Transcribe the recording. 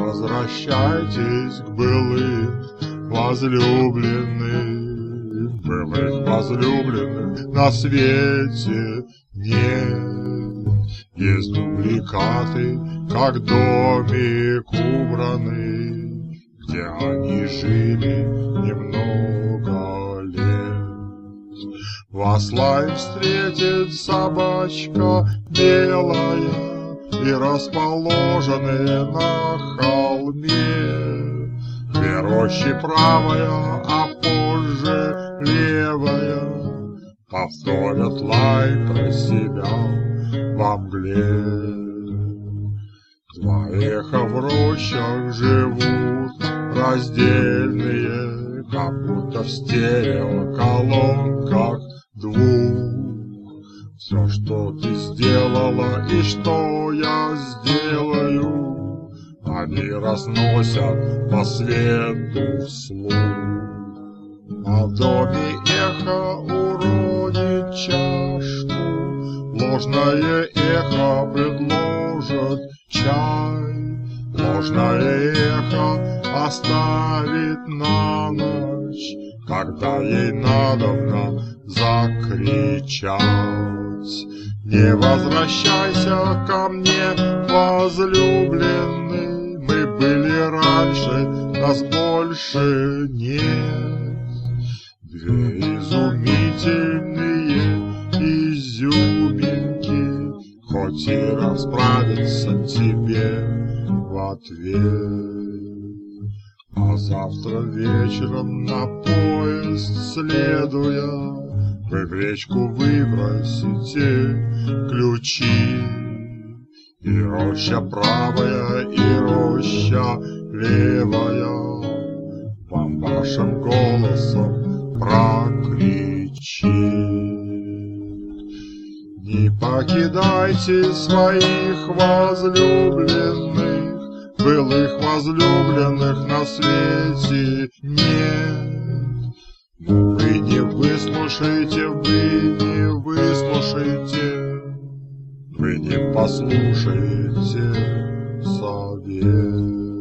возвращайтесь к былым возлюбленным. Былых возлюбленных на свете нет. Есть дубликаты, как домик убранный, где они жили немного лет. Вас лай встретит собачка белая и расположенные на холме две рощи правая, а позже левая повторят лай про себя во мгле. Два эха в рощах живут раздельные, как будто в стереоколонках двух. Все, что ты сделала и что я сделаю, они разносят по свету вслух. А в доме эхо уронит чашку, ложное эхо предложит чай, ложное эхо оставит на ночь, когда ей надобно закричать. Не возвращайся ко мне, возлюбленный, мы были раньше, нас больше нет. Две изумительные изюминки, хоть и расправиться тебе в ответ. А завтра вечером на поезд следуя, вы в речку выбросите ключи. И роща правая, и роща левая вам вашим голосом прокричит. Не покидайте своих возлюбленных, былых возлюбленных на свете нет. Но вы не выслушаете, вы не послушаете совет.